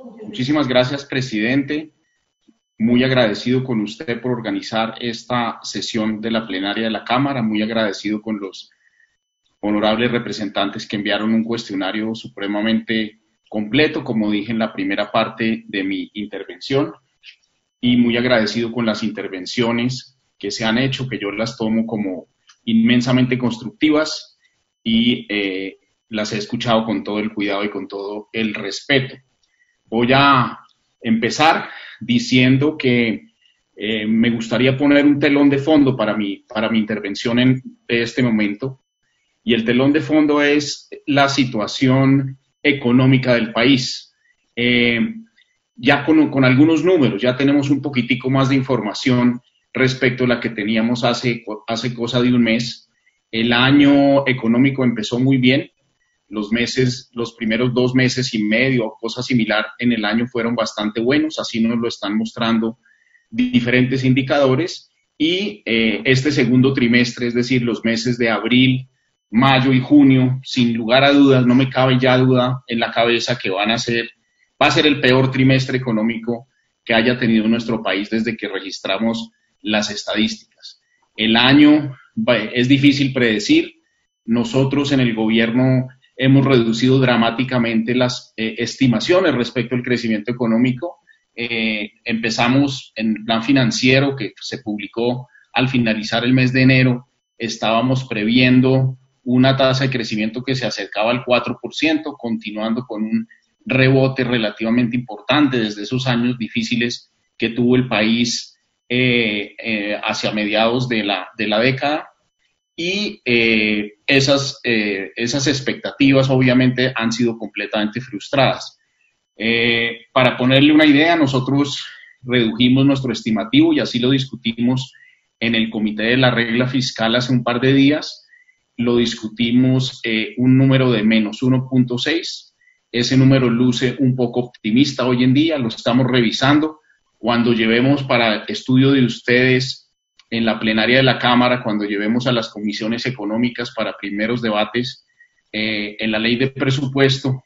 Muchísimas gracias, presidente. Muy agradecido con usted por organizar esta sesión de la plenaria de la Cámara. Muy agradecido con los honorables representantes que enviaron un cuestionario supremamente completo, como dije en la primera parte de mi intervención. Y muy agradecido con las intervenciones que se han hecho, que yo las tomo como inmensamente constructivas y las he escuchado con todo el cuidado y con todo el respeto. Voy a empezar diciendo que me gustaría poner un telón de fondo para mi intervención en este momento, y el telón de fondo es la situación económica del país. Ya con algunos números, ya tenemos un poquitico más de información respecto a la que teníamos hace cosa de un mes. El año económico empezó muy bien. Los primeros 2 meses y medio o cosa similar en el año fueron bastante buenos, así nos lo están mostrando diferentes indicadores. Y este segundo trimestre, es decir, los meses de abril, mayo y junio, sin lugar a dudas, no me cabe ya duda en la cabeza que va a ser el peor trimestre económico que haya tenido nuestro país desde que registramos las estadísticas. El año es difícil predecir. Nosotros en el gobierno hemos reducido dramáticamente las estimaciones respecto al crecimiento económico. Empezamos en el plan financiero que se publicó al finalizar el mes de enero. Estábamos previendo una tasa de crecimiento que se acercaba al 4%, continuando con un rebote relativamente importante desde esos años difíciles que tuvo el país hacia mediados de la década. Y esas expectativas obviamente han sido completamente frustradas. Para ponerle una idea, nosotros redujimos nuestro estimativo y así lo discutimos en el Comité de la Regla Fiscal hace un par de días. Lo discutimos un número de menos 1.6. Ese número luce un poco optimista hoy en día, lo estamos revisando. Cuando llevemos para estudio de ustedes en la plenaria de la Cámara, cuando llevemos a las comisiones económicas para primeros debates en la ley de presupuesto,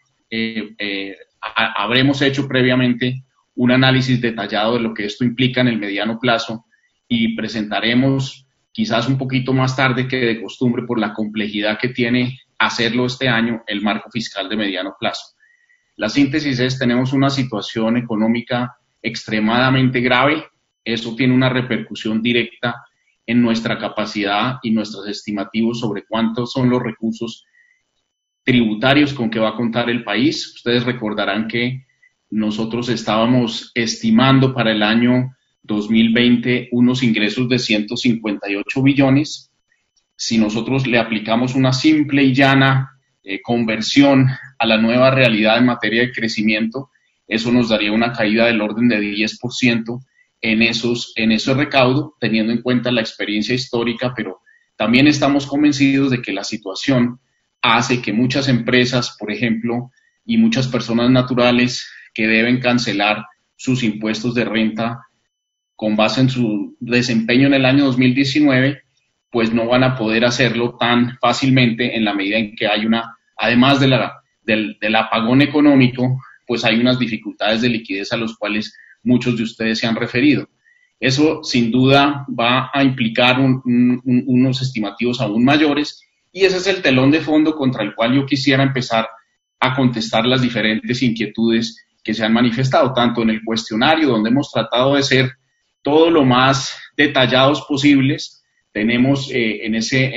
habremos hecho previamente un análisis detallado de lo que esto implica en el mediano plazo y presentaremos quizás un poquito más tarde que de costumbre por la complejidad que tiene hacerlo este año el marco fiscal de mediano plazo. La síntesis es: tenemos una situación económica extremadamente grave. Eso tiene una repercusión directa en nuestra capacidad y nuestros estimativos sobre cuántos son los recursos tributarios con que va a contar el país. Ustedes recordarán que nosotros estábamos estimando para el año 2020 unos ingresos de 158 billones. Si nosotros le aplicamos una simple y llana conversión a la nueva realidad en materia de crecimiento, eso nos daría una caída del orden de 10% en ese recaudo, teniendo en cuenta la experiencia histórica, pero también estamos convencidos de que la situación hace que muchas empresas, por ejemplo, y muchas personas naturales que deben cancelar sus impuestos de renta con base en su desempeño en el año 2019, pues no van a poder hacerlo tan fácilmente en la medida en que hay además del apagón económico, pues hay unas dificultades de liquidez a los cuales muchos de ustedes se han referido. Eso sin duda va a implicar unos estimativos aún mayores, y ese es el telón de fondo contra el cual yo quisiera empezar a contestar las diferentes inquietudes que se han manifestado, tanto en el cuestionario, donde hemos tratado de ser todo lo más detallados posibles. Tenemos en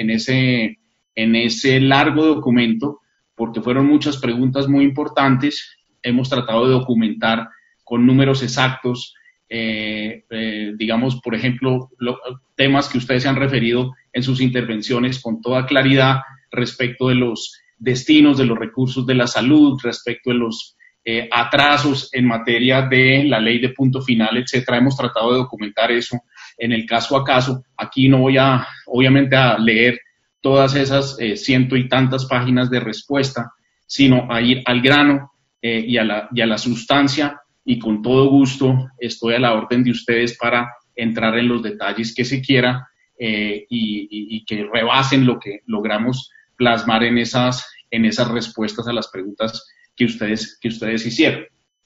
ese largo documento, porque fueron muchas preguntas muy importantes, hemos tratado de documentar con números exactos, digamos, por ejemplo, temas que ustedes se han referido en sus intervenciones con toda claridad respecto de los destinos de los recursos de la salud, respecto de los atrasos en materia de la ley de punto final, etcétera. Hemos tratado de documentar eso en el caso a caso. Aquí no voy obviamente a leer todas esas ciento y tantas páginas de respuesta, sino a ir al grano y a la sustancia, y con todo gusto estoy a la orden de ustedes para entrar en los detalles que se quiera y que rebasen lo que logramos plasmar en esas respuestas a las preguntas que ustedes hicieron.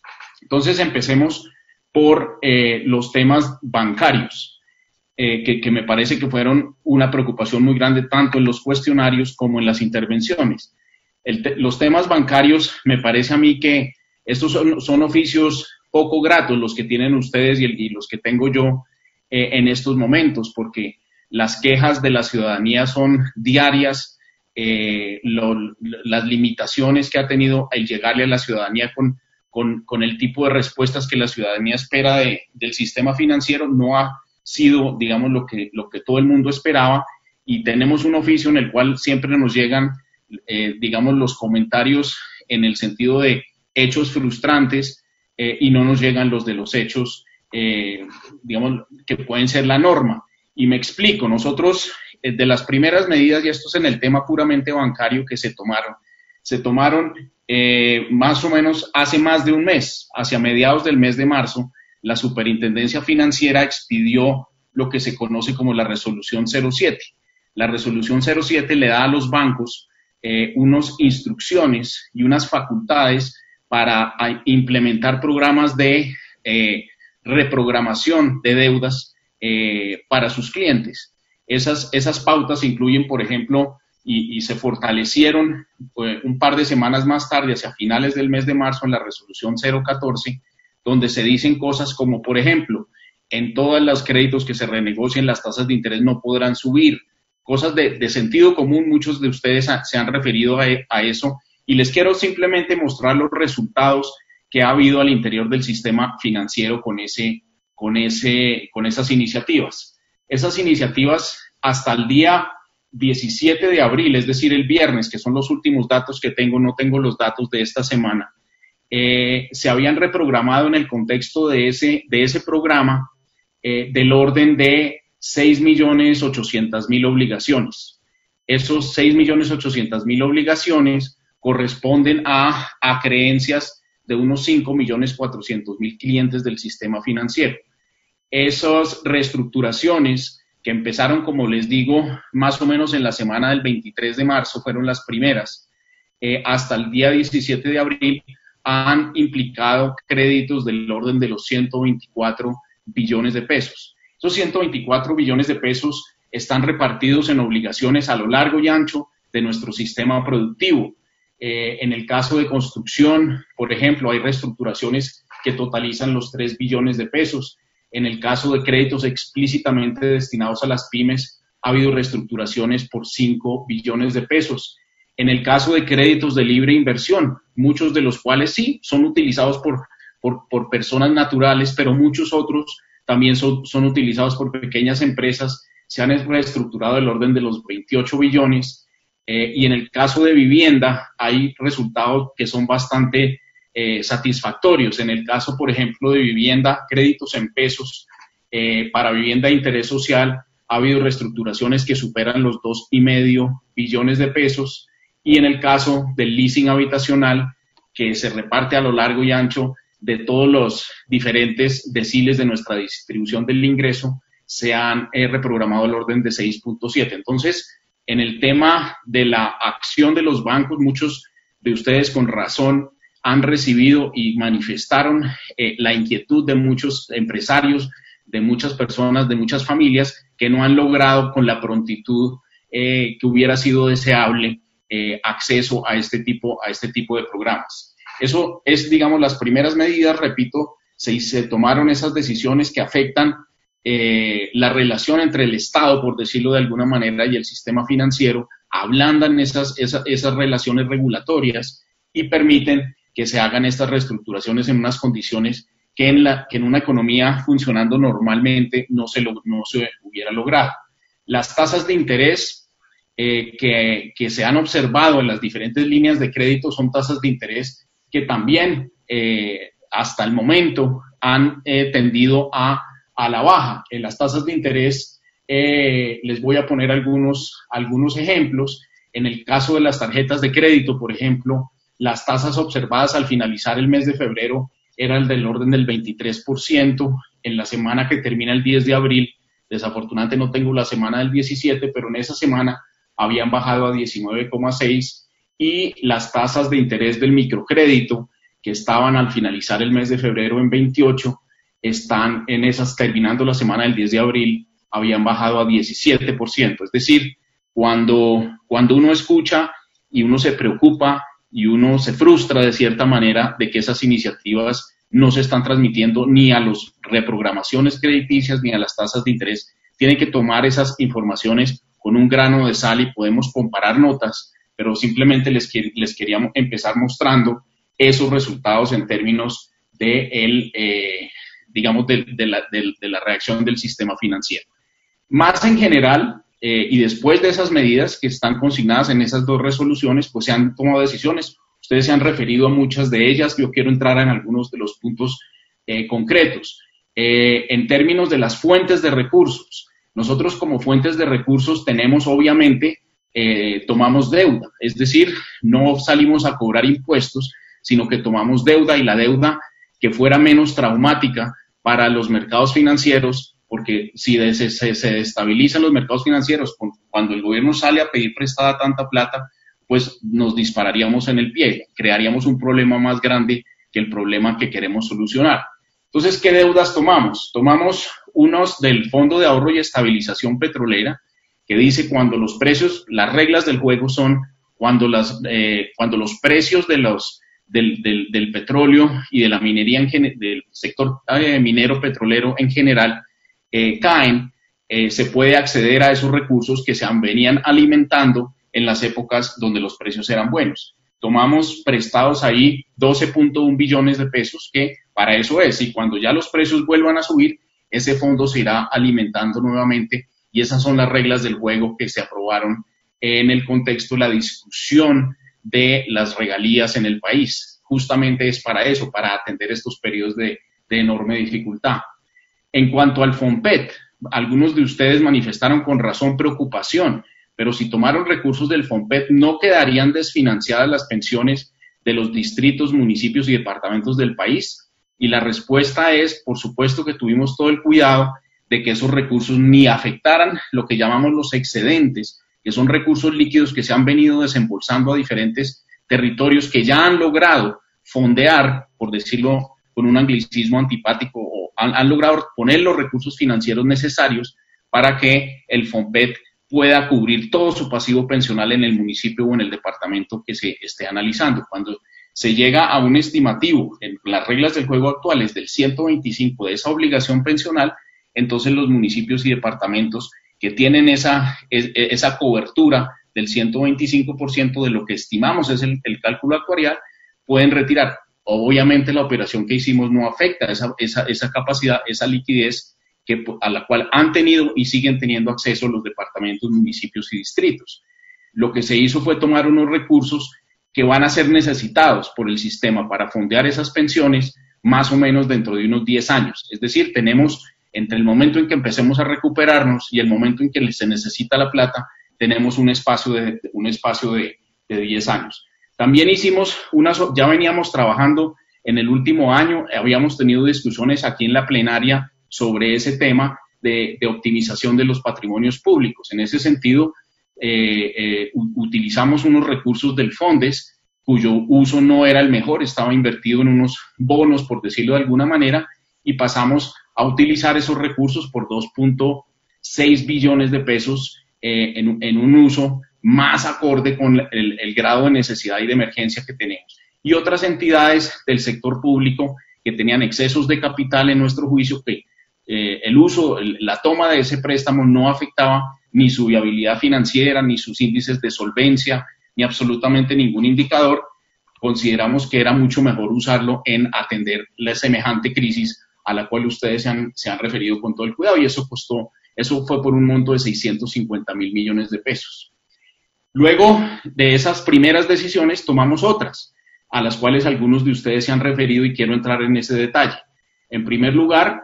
Entonces empecemos por los temas bancarios, que me parece que fueron una preocupación muy grande tanto en los cuestionarios como en las intervenciones. Los temas bancarios, me parece a mí que estos son oficios poco gratos los que tienen ustedes y los que tengo yo en estos momentos, porque las quejas de la ciudadanía son diarias, las limitaciones que ha tenido el llegarle a la ciudadanía con el tipo de respuestas que la ciudadanía espera del sistema financiero no ha sido, digamos, lo que todo el mundo esperaba, y tenemos un oficio en el cual siempre nos llegan, digamos, los comentarios en el sentido de hechos frustrantes y no nos llegan los de los hechos, digamos, que pueden ser la norma. Y me explico, nosotros, de las primeras medidas, y esto es en el tema puramente bancario que se tomaron más o menos hace más de un mes, hacia mediados del mes de marzo, la Superintendencia Financiera expidió lo que se conoce como la Resolución 07. La Resolución 07 le da a los bancos unas instrucciones y unas facultades para implementar programas de reprogramación de deudas para sus clientes. Esas pautas incluyen, por ejemplo, y se fortalecieron un par de semanas más tarde, hacia finales del mes de marzo, en la Resolución 014, donde se dicen cosas como, por ejemplo, en todos los créditos que se renegocien las tasas de interés no podrán subir. Cosas de sentido común, muchos de ustedes se han referido a eso, y les quiero simplemente mostrar los resultados que ha habido al interior del sistema financiero con esas iniciativas. Esas iniciativas hasta el día 17 de abril, es decir, el viernes, que son los últimos datos que tengo, no tengo los datos de esta semana, se habían reprogramado en el contexto de ese programa del orden de 6.800.000 obligaciones. Esos 6.800.000 obligaciones corresponden a creencias de unos 5.400.000 clientes del sistema financiero. Esas reestructuraciones que empezaron, como les digo, más o menos en la semana del 23 de marzo, fueron las primeras, hasta el día 17 de abril, han implicado créditos del orden de los 124 billones de pesos. Esos 124 billones de pesos están repartidos en obligaciones a lo largo y ancho de nuestro sistema productivo. En el caso de construcción, por ejemplo, hay reestructuraciones que totalizan los 3 billones de pesos. En el caso de créditos explícitamente destinados a las pymes, ha habido reestructuraciones por 5 billones de pesos. En el caso de créditos de libre inversión, muchos de los cuales sí son utilizados por personas naturales, pero muchos otros también son utilizados por pequeñas empresas, se han reestructurado del orden de los 28 billones. Y en el caso de vivienda hay resultados que son bastante satisfactorios. En el caso, por ejemplo, de vivienda, créditos en pesos para vivienda de interés social, ha habido reestructuraciones que superan los 2,5 billones de pesos. Y en el caso del leasing habitacional, que se reparte a lo largo y ancho de todos los diferentes deciles de nuestra distribución del ingreso, se han reprogramado al orden de 6.7. Entonces, en el tema de la acción de los bancos, muchos de ustedes con razón han recibido y manifestaron la inquietud de muchos empresarios, de muchas personas, de muchas familias que no han logrado con la prontitud que hubiera sido deseable acceso a este tipo de programas. Eso es, digamos, las primeras medidas. Repito, se tomaron esas decisiones que afectan la relación entre el Estado, por decirlo de alguna manera, y el sistema financiero, ablandan esas relaciones regulatorias y permiten que se hagan estas reestructuraciones en unas condiciones que en una economía funcionando normalmente no se hubiera logrado. Las tasas de interés que se han observado en las diferentes líneas de crédito son tasas de interés que también hasta el momento han tendido a la baja. En las tasas de interés les voy a poner algunos ejemplos. En el caso de las tarjetas de crédito, por ejemplo, las tasas observadas al finalizar el mes de febrero eran del orden del 23%. En la semana que termina el 10 de abril, desafortunadamente no tengo la semana del 17, pero en esa semana habían bajado a 19,6%, y las tasas de interés del microcrédito que estaban al finalizar el mes de febrero en 28, están en esas, terminando la semana del 10 de abril, habían bajado a 17%. Es decir, cuando uno escucha y uno se preocupa y uno se frustra de cierta manera de que esas iniciativas no se están transmitiendo ni a las reprogramaciones crediticias ni a las tasas de interés, tienen que tomar esas informaciones con un grano de sal y podemos comparar notas, pero simplemente les queríamos empezar mostrando esos resultados en términos de la reacción del sistema financiero. Más en general, y después de esas medidas que están consignadas en esas dos resoluciones, pues se han tomado decisiones. Ustedes se han referido a muchas de ellas. Yo quiero entrar en algunos de los puntos concretos. En términos de las fuentes de recursos, nosotros como fuentes de recursos tenemos, obviamente, tomamos deuda. Es decir, no salimos a cobrar impuestos, sino que tomamos deuda, y la deuda que fuera menos traumática para los mercados financieros, porque si se destabilizan los mercados financieros, cuando el gobierno sale a pedir prestada tanta plata, pues nos dispararíamos en el pie, crearíamos un problema más grande que el problema que queremos solucionar. Entonces, ¿qué deudas tomamos? Tomamos unos del Fondo de Ahorro y Estabilización Petrolera, que dice cuando los precios, las reglas del juego son cuando los precios del petróleo y de la minería, del sector minero petrolero en general, caen, se puede acceder a esos recursos que venían alimentando en las épocas donde los precios eran buenos. Tomamos prestados ahí 12.1 billones de pesos, que para eso es, y cuando ya los precios vuelvan a subir, ese fondo se irá alimentando nuevamente, y esas son las reglas del juego que se aprobaron en el contexto de la discusión de las regalías en el país. Justamente es para eso, para atender estos periodos de enorme dificultad. En cuanto al FOMPET, algunos de ustedes manifestaron con razón preocupación, pero si tomaron recursos del FOMPET no quedarían desfinanciadas las pensiones de los distritos, municipios y departamentos del país. Y la respuesta es, por supuesto que tuvimos todo el cuidado de que esos recursos ni afectaran lo que llamamos los excedentes, que son recursos líquidos que se han venido desembolsando a diferentes territorios que ya han logrado fondear, por decirlo con un anglicismo antipático, o han logrado poner los recursos financieros necesarios para que el FOMPET pueda cubrir todo su pasivo pensional en el municipio o en el departamento que se esté analizando. Cuando se llega a un estimativo en las reglas del juego actuales del 125 de esa obligación pensional, entonces los municipios y departamentos que tienen esa cobertura del 125% de lo que estimamos es el cálculo actuarial, pueden retirar. Obviamente la operación que hicimos no afecta esa capacidad, esa liquidez a la cual han tenido y siguen teniendo acceso los departamentos, municipios y distritos. Lo que se hizo fue tomar unos recursos que van a ser necesitados por el sistema para fondear esas pensiones más o menos dentro de unos 10 años. Es decir, tenemos entre el momento en que empecemos a recuperarnos y el momento en que se necesita la plata, tenemos un espacio de 10 años. También ya veníamos trabajando en el último año, habíamos tenido discusiones aquí en la plenaria sobre ese tema de optimización de los patrimonios públicos. En ese sentido, utilizamos unos recursos del FONDES, cuyo uso no era el mejor, estaba invertido en unos bonos, por decirlo de alguna manera, y pasamos a utilizar esos recursos por 2.6 billones de pesos en un uso más acorde con el grado de necesidad y de emergencia que tenemos. Y otras entidades del sector público que tenían excesos de capital, en nuestro juicio, que la toma de ese préstamo no afectaba ni su viabilidad financiera, ni sus índices de solvencia, ni absolutamente ningún indicador, consideramos que era mucho mejor usarlo en atender la semejante crisis a la cual ustedes se han referido con todo el cuidado, y eso fue por un monto de 650.000 millones de pesos. Luego de esas primeras decisiones tomamos otras, a las cuales algunos de ustedes se han referido y quiero entrar en ese detalle. En primer lugar,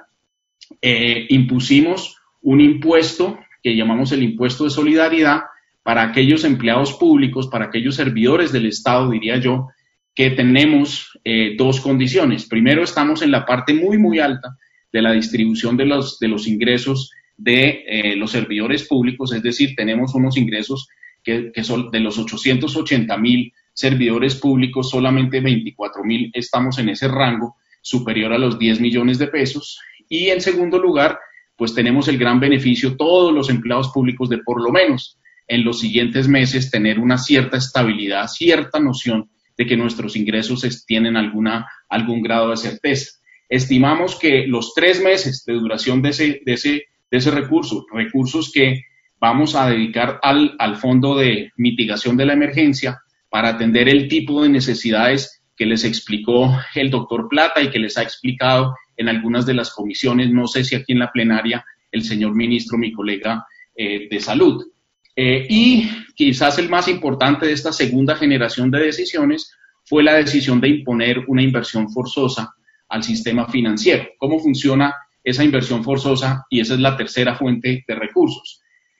impusimos un impuesto que llamamos el impuesto de solidaridad para aquellos empleados públicos, para aquellos servidores del Estado, diría yo, que tenemos dos condiciones. Primero, estamos en la parte muy, muy alta de la distribución de los ingresos de los servidores públicos, es decir, tenemos unos ingresos que son de los 880.000 servidores públicos solamente 24.000 estamos en ese rango, superior a los 10 millones de pesos. Y en segundo lugar, pues tenemos el gran beneficio todos los empleados públicos de por lo menos en los siguientes meses tener una cierta estabilidad, cierta noción de que nuestros ingresos tienen algún grado de certeza. Estimamos que los 3 meses de duración de ese recurso, recursos que vamos a dedicar al Fondo de Mitigación de la Emergencia para atender el tipo de necesidades que les explicó el doctor Plata y que les ha explicado en algunas de las comisiones, no sé si aquí en la plenaria, el señor ministro, mi colega de Salud. Y quizás el más importante de esta segunda generación de decisiones fue la decisión de imponer una inversión forzosa al sistema financiero. ¿Cómo funciona esa inversión forzosa? Y esa es la tercera fuente de recursos.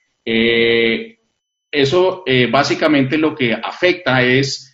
Eso básicamente lo que afecta es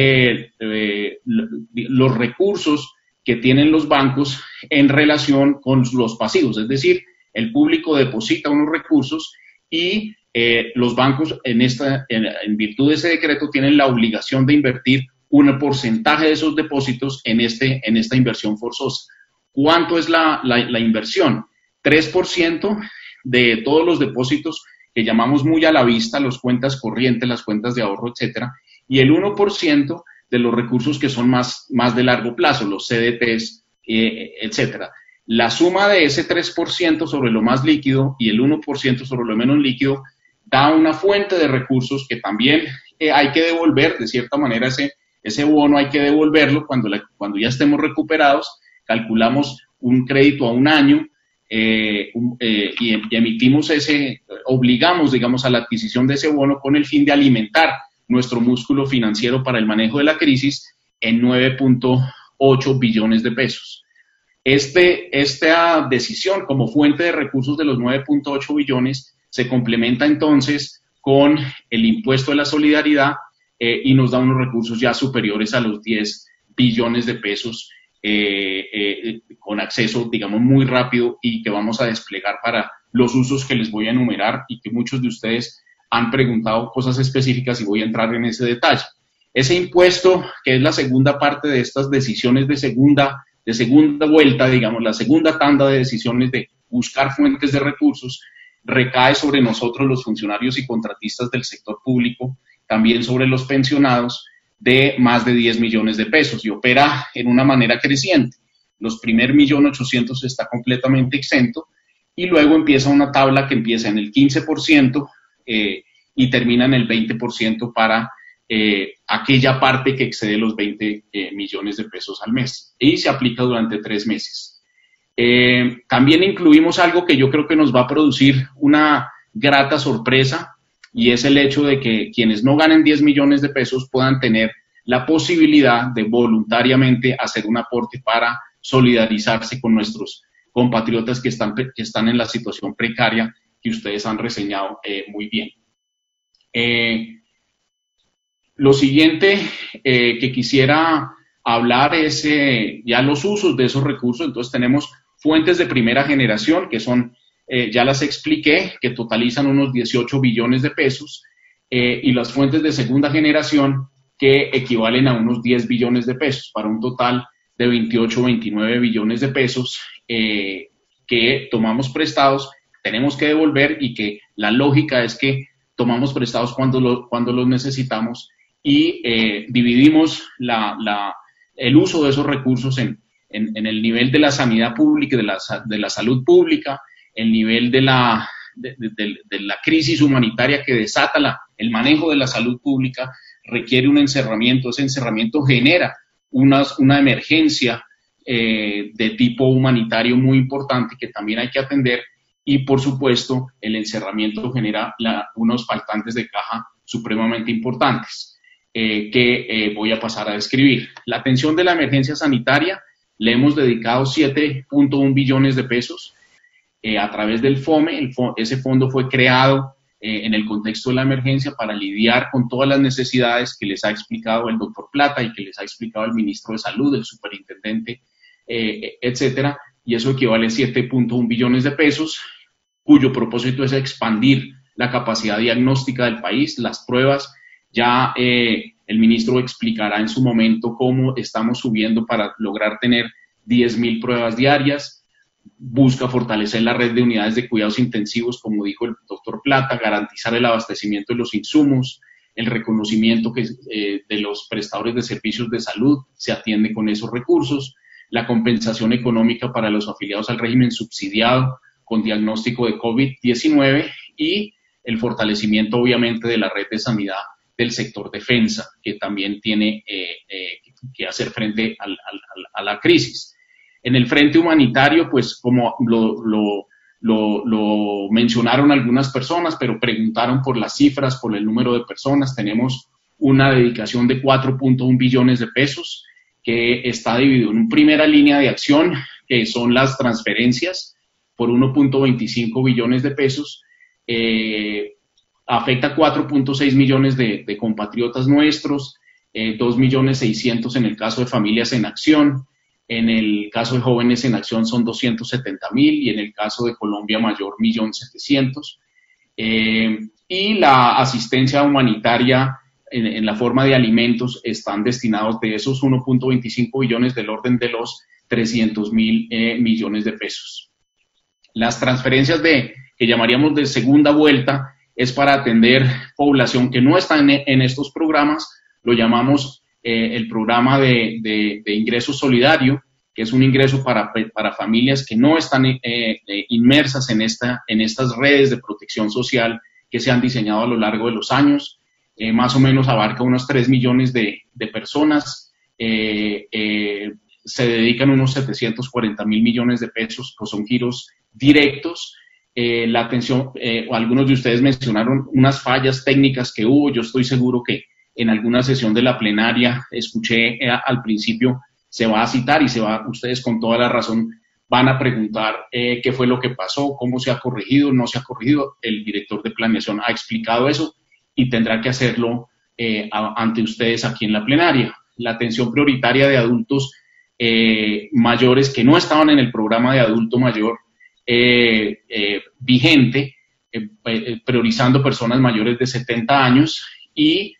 los recursos que tienen los bancos en relación con los pasivos, es decir, el público deposita unos recursos y los bancos en virtud de ese decreto tienen la obligación de invertir un porcentaje de esos depósitos en esta inversión forzosa. ¿Cuánto es la inversión? 3% de todos los depósitos que llamamos muy a la vista, las cuentas corrientes, las cuentas de ahorro, etcétera, y el 1% de los recursos que son más de largo plazo, los CDTs, etcétera. La suma de ese 3% sobre lo más líquido y el 1% sobre lo menos líquido da una fuente de recursos que también hay que devolver, de cierta manera ese bono hay que devolverlo cuando ya estemos recuperados, calculamos un crédito a un año y emitimos obligamos, digamos, a la adquisición de ese bono con el fin de alimentar nuestro músculo financiero para el manejo de la crisis en 9.8 billones de pesos. Esta decisión como fuente de recursos de los 9.8 billones se complementa entonces con el impuesto de la solidaridad y nos da unos recursos ya superiores a los 10 billones de pesos con acceso, digamos, muy rápido y que vamos a desplegar para los usos que les voy a enumerar y que muchos de ustedes han preguntado cosas específicas y voy a entrar en ese detalle. Ese impuesto, que es la segunda parte de estas decisiones de segunda vuelta, digamos, la segunda tanda de decisiones de buscar fuentes de recursos, recae sobre nosotros los funcionarios y contratistas del sector público, también sobre los pensionados, de más de 10 millones de pesos y opera en una manera creciente. Los primer 1.800.000 está completamente exento y luego empieza una tabla que empieza en el 15% y termina en el 20% para aquella parte que excede los 20 millones de pesos al mes y se aplica durante 3 meses. También incluimos algo que yo creo que nos va a producir una grata sorpresa y es el hecho de que quienes no ganen 10 millones de pesos puedan tener la posibilidad de voluntariamente hacer un aporte para solidarizarse con nuestros compatriotas que están en la situación precaria que ustedes han reseñado muy bien. Lo siguiente que quisiera hablar es ya los usos de esos recursos. Entonces tenemos fuentes de primera generación que son, ya las expliqué, que totalizan unos 18 billones de pesos y las fuentes de segunda generación que equivalen a unos 10 billones de pesos para un total de 28 o 29 billones de pesos que tomamos prestados, tenemos que devolver y que la lógica es que tomamos prestados cuando los necesitamos y dividimos el uso de esos recursos en el nivel de la sanidad pública, de la salud pública, el nivel de la crisis humanitaria que desata el manejo de la salud pública, requiere un encerramiento, ese encerramiento genera una emergencia de tipo humanitario muy importante que también hay que atender y por supuesto el encerramiento genera unos faltantes de caja supremamente importantes que voy a pasar a describir. La atención de la emergencia sanitaria le hemos dedicado 7.1 billones de pesos a través del FOME. Ese fondo fue creado en el contexto de la emergencia para lidiar con todas las necesidades que les ha explicado el doctor Plata y que les ha explicado el ministro de Salud, el superintendente, etcétera, y eso equivale a 7.1 billones de pesos, cuyo propósito es expandir la capacidad diagnóstica del país. Las pruebas ya El ministro explicará en su momento cómo estamos subiendo para lograr tener 10.000 pruebas diarias. Busca fortalecer la red de unidades de cuidados intensivos, como dijo el doctor Plata, garantizar el abastecimiento de los insumos, el reconocimiento de los prestadores de servicios de salud, se atiende con esos recursos, la compensación económica para los afiliados al régimen subsidiado con diagnóstico de COVID-19 y el fortalecimiento, obviamente, de la red de sanidad del sector defensa, que también tiene que hacer frente a la crisis. En el frente humanitario, pues como lo mencionaron algunas personas, pero preguntaron por las cifras, por el número de personas. Tenemos una dedicación de 4.1 billones de pesos que está dividido en una primera línea de acción, que son las transferencias, por 1.25 billones de pesos. Afecta 4.6 millones de compatriotas nuestros, 2.600.000 en el caso de Familias en Acción. En el caso de Jóvenes en Acción son 270.000 y en el caso de Colombia Mayor 1.700.000. Y la asistencia humanitaria en la forma de alimentos están destinados de esos 1.25 billones del orden de los 300.000 millones de pesos. Las transferencias que llamaríamos de segunda vuelta es para atender población que no está en estos programas, lo llamamos el programa de ingreso solidario, que es un ingreso para familias que no están inmersas en estas redes de protección social que se han diseñado a lo largo de los años. Más o menos abarca unos 3 millones de personas. Se dedican unos 740.000 millones de pesos, que son giros directos. La atención, algunos de ustedes mencionaron unas fallas técnicas que hubo. Yo estoy seguro que en alguna sesión de la plenaria, escuché al principio, se va a citar y ustedes con toda la razón van a preguntar qué fue lo que pasó, cómo se ha corregido, no se ha corregido. El director de planeación ha explicado eso y tendrá que hacerlo ante ustedes aquí en la plenaria. La atención prioritaria de adultos mayores que no estaban en el programa de adulto mayor vigente, priorizando personas mayores de 70 años y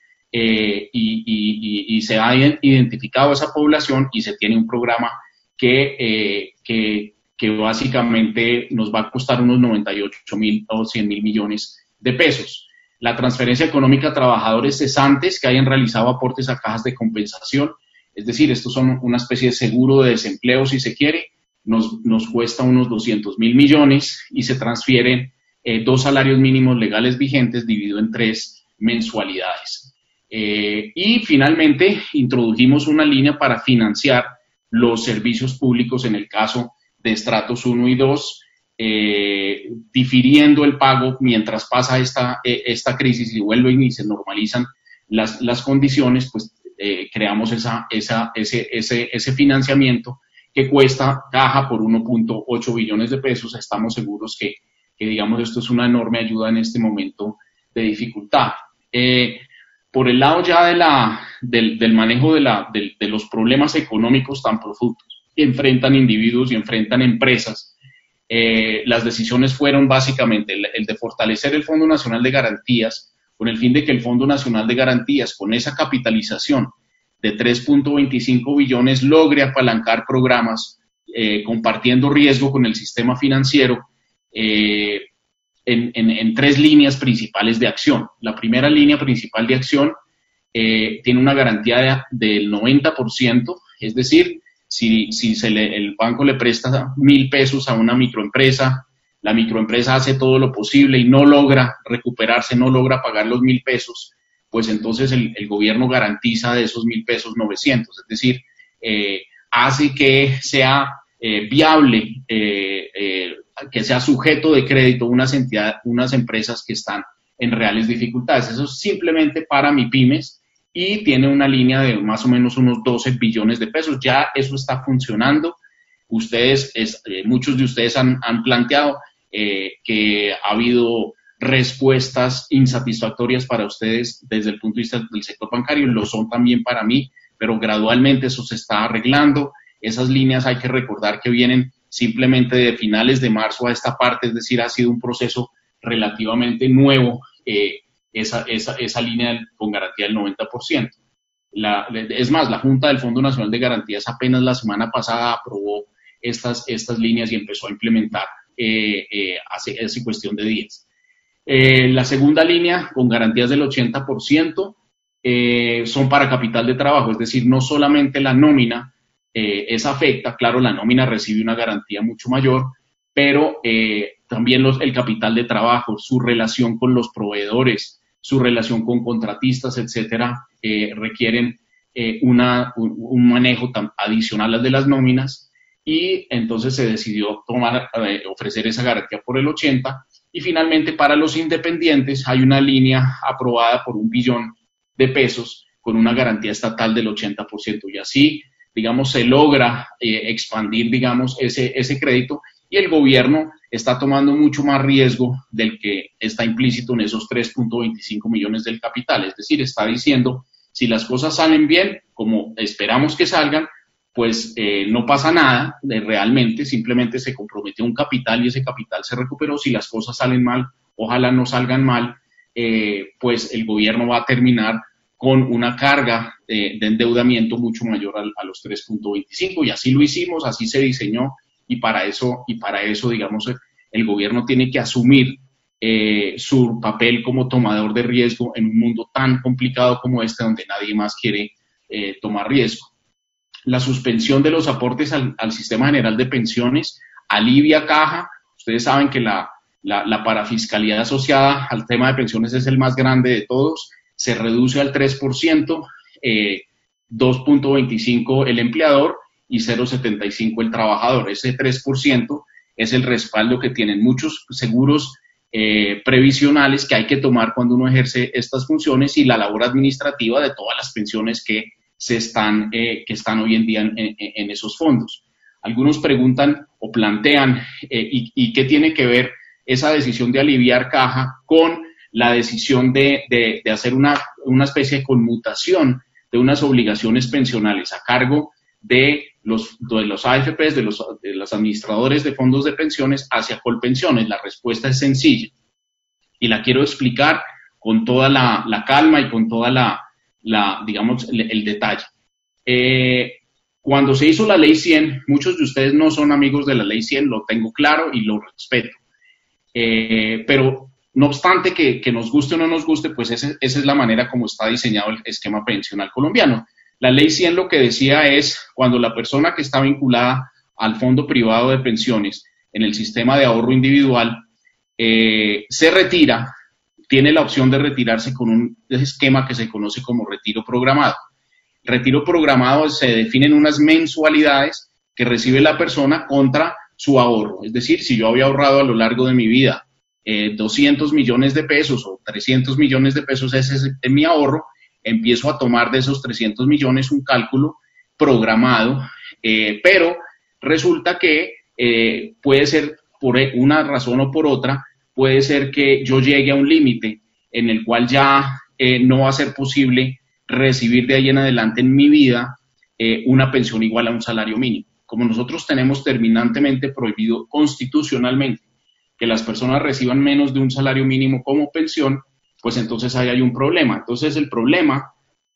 se ha identificado esa población y se tiene un programa que básicamente nos va a costar unos 98.000 o 100.000 millones de pesos. La transferencia económica a trabajadores cesantes que hayan realizado aportes a cajas de compensación, es decir, estos son una especie de seguro de desempleo, si se quiere, nos cuesta unos 200.000 millones y se transfieren 2 salarios mínimos legales vigentes dividido en 3 mensualidades. Y finalmente introdujimos una línea para financiar los servicios públicos en el caso de estratos 1 y 2, difiriendo el pago mientras pasa esta crisis y vuelven y se normalizan las condiciones, pues creamos ese financiamiento que cuesta caja por 1.8 billones de pesos. Estamos seguros que digamos esto es una enorme ayuda en este momento de dificultad. Por el lado ya del manejo de los problemas económicos tan profundos que enfrentan individuos y enfrentan empresas, las decisiones fueron básicamente el de fortalecer el Fondo Nacional de Garantías con el fin de que el Fondo Nacional de Garantías, con esa capitalización de 3.25 billones, logre apalancar programas compartiendo riesgo con el sistema financiero en 3 líneas principales de acción. La primera línea principal de acción tiene una garantía del 90%, es decir, si el banco le presta 1.000 pesos a una microempresa, la microempresa hace todo lo posible y no logra recuperarse, no logra pagar los 1.000 pesos, pues entonces el gobierno garantiza de esos 1.000 pesos 900, es decir, hace que sea viable, que sea sujeto de crédito unas empresas que están en reales dificultades. Eso es simplemente para MIPYMES y tiene una línea de más o menos unos 12 billones de pesos. Ya eso está funcionando. Muchos de ustedes han planteado que ha habido respuestas insatisfactorias para ustedes desde el punto de vista del sector bancario, lo son también para mí, pero gradualmente eso se está arreglando. Esas líneas hay que recordar que vienen simplemente de finales de marzo a esta parte, es decir, ha sido un proceso relativamente nuevo esa línea con garantía del 90%. Es más, la Junta del Fondo Nacional de Garantías apenas la semana pasada aprobó estas líneas y empezó a implementar hace cuestión de días. La segunda línea, con garantías del 80%, son para capital de trabajo, es decir, no solamente la nómina es afecta, claro, la nómina recibe una garantía mucho mayor, pero también el capital de trabajo, su relación con los proveedores, su relación con contratistas, etcétera, requieren un manejo adicional al de las nóminas, y entonces se decidió ofrecer esa garantía por el 80%. Y finalmente, para los independientes hay una línea aprobada por 1 billón de pesos con una garantía estatal del 80%, y así, digamos, se logra expandir, digamos, ese crédito, y el gobierno está tomando mucho más riesgo del que está implícito en esos 3.25 millones del capital. Es decir, está diciendo, si las cosas salen bien, como esperamos que salgan, pues no pasa nada realmente, simplemente se comprometió un capital y ese capital se recuperó. Si las cosas salen mal, ojalá no salgan mal, pues el gobierno va a terminar con una carga de endeudamiento mucho mayor a los 3.25, y así lo hicimos, así se diseñó, y para eso, digamos, el gobierno tiene que asumir su papel como tomador de riesgo en un mundo tan complicado como este, donde nadie más quiere tomar riesgo. La suspensión de los aportes al Sistema General de Pensiones alivia caja. Ustedes saben que la parafiscalidad asociada al tema de pensiones es el más grande de todos. Se reduce al 3%, 2.25% el empleador y 0.75% el trabajador. Ese 3% es el respaldo que tienen muchos seguros previsionales que hay que tomar cuando uno ejerce estas funciones, y la labor administrativa de todas las pensiones que están hoy en día en esos fondos. Algunos preguntan o plantean ¿y qué tiene que ver esa decisión de aliviar caja con la decisión de hacer una especie de conmutación de unas obligaciones pensionales a cargo de los AFPs, de los administradores de fondos de pensiones hacia Colpensiones? La respuesta es sencilla y la quiero explicar con toda la calma y con toda digamos, el detalle. Cuando se hizo la Ley 100, muchos de ustedes no son amigos de la Ley 100, lo tengo claro y lo respeto. Pero no obstante que nos guste o no nos guste, pues esa es la manera como está diseñado el esquema pensional colombiano. La Ley 100 lo que decía es, cuando la persona que está vinculada al fondo privado de pensiones en el sistema de ahorro individual se retira, tiene la opción de retirarse con un esquema que se conoce como retiro programado. Retiro programado se definen unas mensualidades que recibe la persona contra su ahorro. Es decir, si yo había ahorrado a lo largo de mi vida 200 millones de pesos o 300 millones de pesos, ese es mi ahorro, empiezo a tomar de esos 300 millones un cálculo programado, pero resulta que puede ser por una razón o por otra, puede ser que yo llegue a un límite en el cual ya no va a ser posible recibir de ahí en adelante en mi vida una pensión igual a un salario mínimo. Como nosotros tenemos terminantemente prohibido constitucionalmente que las personas reciban menos de un salario mínimo como pensión, pues entonces ahí hay un problema. Entonces el problema,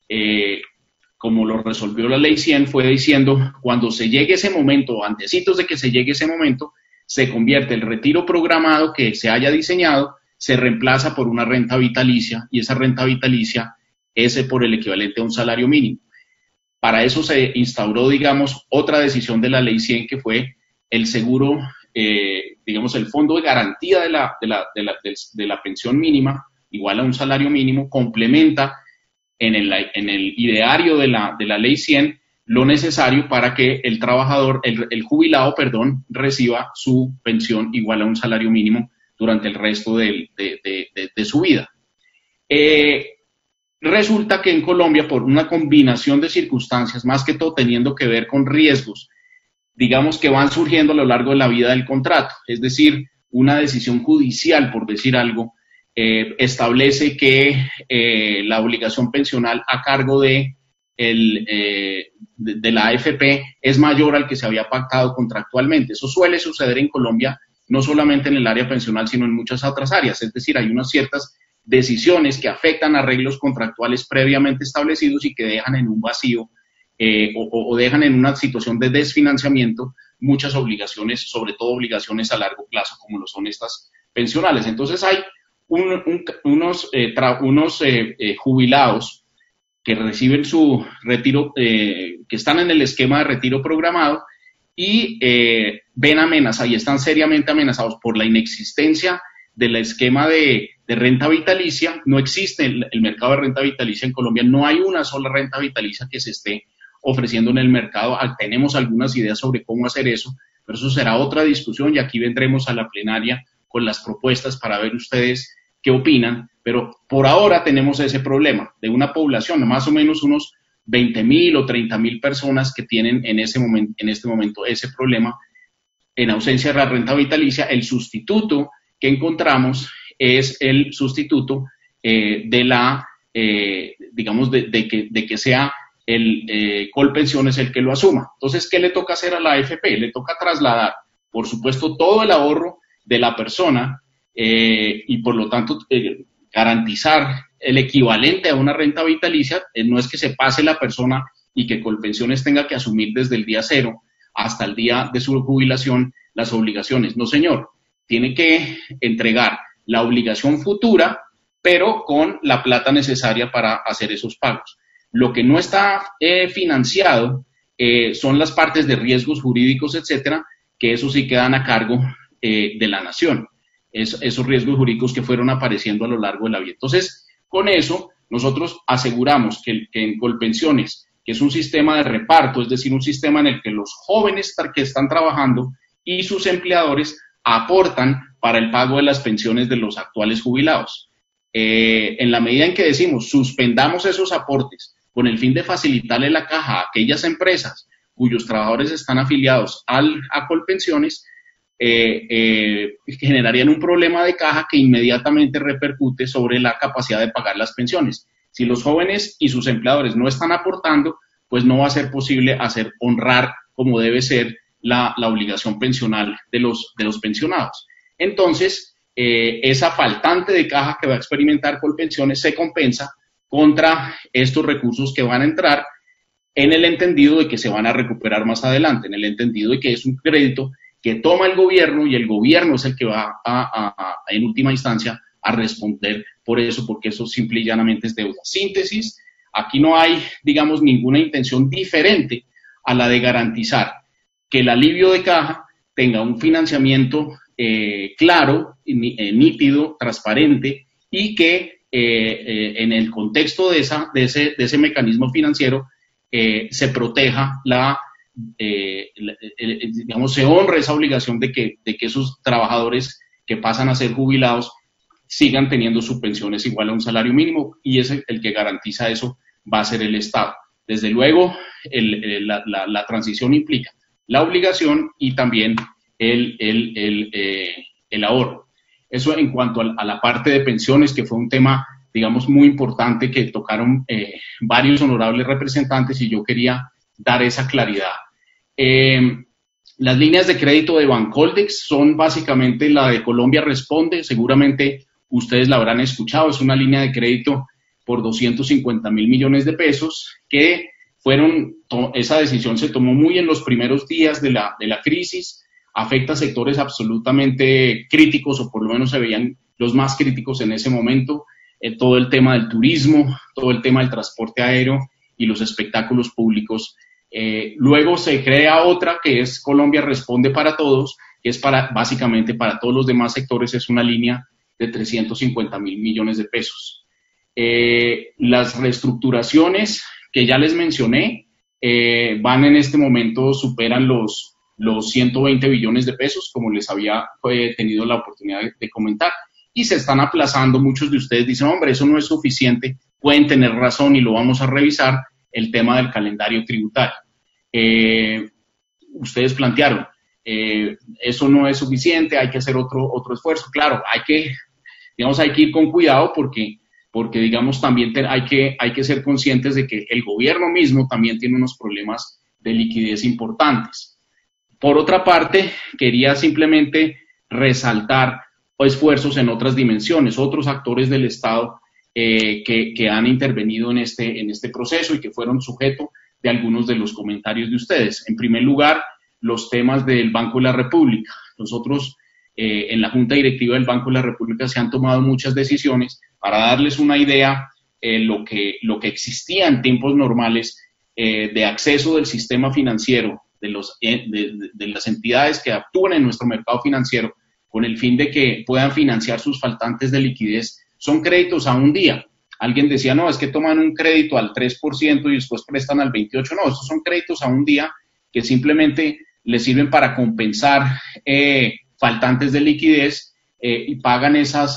como lo resolvió la Ley 100, fue diciendo, cuando se llegue ese momento, antecitos de que se llegue ese momento, se convierte el retiro programado que se haya diseñado, se reemplaza por una renta vitalicia, y esa renta vitalicia es por el equivalente a un salario mínimo. Para eso se instauró, digamos, otra decisión de la Ley 100, que fue el seguro, digamos, el fondo de garantía de la pensión mínima, igual a un salario mínimo, complementa en el ideario de la Ley 100 lo necesario para que el trabajador, el jubilado, reciba su pensión igual a un salario mínimo durante el resto de su vida. Resulta que en Colombia, por una combinación de circunstancias, más que todo teniendo que ver con riesgos, digamos, que van surgiendo a lo largo de la vida del contrato, es decir, una decisión judicial, por decir algo, establece que la obligación pensional a cargo de la AFP es mayor al que se había pactado contractualmente. Eso suele suceder en Colombia, no solamente en el área pensional, sino en muchas otras áreas. Es decir, hay unas ciertas decisiones que afectan arreglos contractuales previamente establecidos y que dejan en un vacío o dejan en una situación de desfinanciamiento muchas obligaciones, sobre todo obligaciones a largo plazo, como lo son estas pensionales. Entonces hay unos jubilados que reciben su retiro, que están en el esquema de retiro programado y ven amenaza y están seriamente amenazados por la inexistencia del esquema de renta vitalicia. No existe el mercado de renta vitalicia en Colombia, no hay una sola renta vitalicia que se esté ofreciendo en el mercado. Tenemos algunas ideas sobre cómo hacer eso, pero eso será otra discusión y aquí vendremos a la plenaria con las propuestas para ver ustedes qué opinan, pero por ahora tenemos ese problema de una población de más o menos unos 20.000 o 30.000 personas que tienen en este momento ese problema. En ausencia de la renta vitalicia, el sustituto que encontramos es el sustituto digamos, de que sea el Colpensiones el que lo asuma. Entonces, ¿qué le toca hacer a la AFP? Le toca trasladar, por supuesto, todo el ahorro de la persona y, por lo tanto, garantizar el equivalente a una renta vitalicia. No es que se pase la persona y que Colpensiones tenga que asumir desde el día cero hasta el día de su jubilación las obligaciones. No, señor. Tiene que entregar la obligación futura, pero con la plata necesaria para hacer esos pagos. Lo que no está financiado son las partes de riesgos jurídicos, etcétera, que eso sí quedan a cargo de la nación. Esos riesgos jurídicos que fueron apareciendo a lo largo de la vida. Entonces, con eso, nosotros aseguramos que en Colpensiones, que es un sistema de reparto, es decir, un sistema en el que los jóvenes que están trabajando y sus empleadores aportan para el pago de las pensiones de los actuales jubilados. En la medida en que decimos suspendamos esos aportes con el fin de facilitarle la caja a aquellas empresas cuyos trabajadores están afiliados a Colpensiones, generarían un problema de caja que inmediatamente repercute sobre la capacidad de pagar las pensiones. Si los jóvenes y sus empleadores no están aportando, pues no va a ser posible honrar como debe ser la obligación pensional de los pensionados. Entonces, esa faltante de caja que va a experimentar Colpensiones se compensa contra estos recursos que van a entrar en el entendido de que se van a recuperar más adelante, en el entendido de que es un crédito que toma el gobierno y el gobierno es el que va en última instancia a responder por eso, porque eso simple y llanamente es deuda. Síntesis, aquí no hay, digamos, ninguna intención diferente a la de garantizar que el alivio de caja tenga un financiamiento claro, nítido, transparente y que en el contexto de ese mecanismo financiero se proteja digamos, se honre esa obligación de que esos trabajadores que pasan a ser jubilados sigan teniendo sus pensiones igual a un salario mínimo y es el que garantiza eso va a ser el Estado. Desde luego, la transición implica la obligación y también el ahorro. Eso en cuanto a la parte de pensiones, que fue un tema, digamos, muy importante que tocaron varios honorables representantes y yo quería dar esa claridad. Las líneas de crédito de Bancoldex son básicamente la de Colombia Responde, seguramente ustedes la habrán escuchado, es una línea de crédito por 250.000 millones de pesos que esa decisión se tomó muy en los primeros días de la crisis, afecta a sectores absolutamente críticos o por lo menos se veían los más críticos en ese momento, todo el tema del turismo, todo el tema del transporte aéreo y los espectáculos públicos. Luego se crea otra que es Colombia Responde para Todos, que es básicamente para todos los demás sectores, es una línea de 350.000 millones de pesos. Las reestructuraciones que ya les mencioné van en este momento, superan los 120 billones de pesos, como les había tenido la oportunidad de comentar, y se están aplazando. Muchos de ustedes dicen, hombre, eso no es suficiente, pueden tener razón y lo vamos a revisar, el tema del calendario tributario. Ustedes plantearon, eso no es suficiente, hay que hacer otro esfuerzo. Claro, hay que ir con cuidado porque digamos, también hay que ser conscientes de que el gobierno mismo también tiene unos problemas de liquidez importantes. Por otra parte, quería simplemente resaltar esfuerzos en otras dimensiones, otros actores del Estado que han intervenido en este proceso y que fueron sujeto de algunos de los comentarios de ustedes. En primer lugar, los temas del Banco de la República. Nosotros en la Junta Directiva del Banco de la República se han tomado muchas decisiones. Para darles una idea, lo que existía en tiempos normales de acceso del sistema financiero, de las entidades que actúan en nuestro mercado financiero, con el fin de que puedan financiar sus faltantes de liquidez, son créditos a un día. Alguien decía, no, es que toman un crédito al 3% y después prestan al 28%. No, estos son créditos a un día que simplemente les sirven para compensar faltantes de liquidez y pagan esas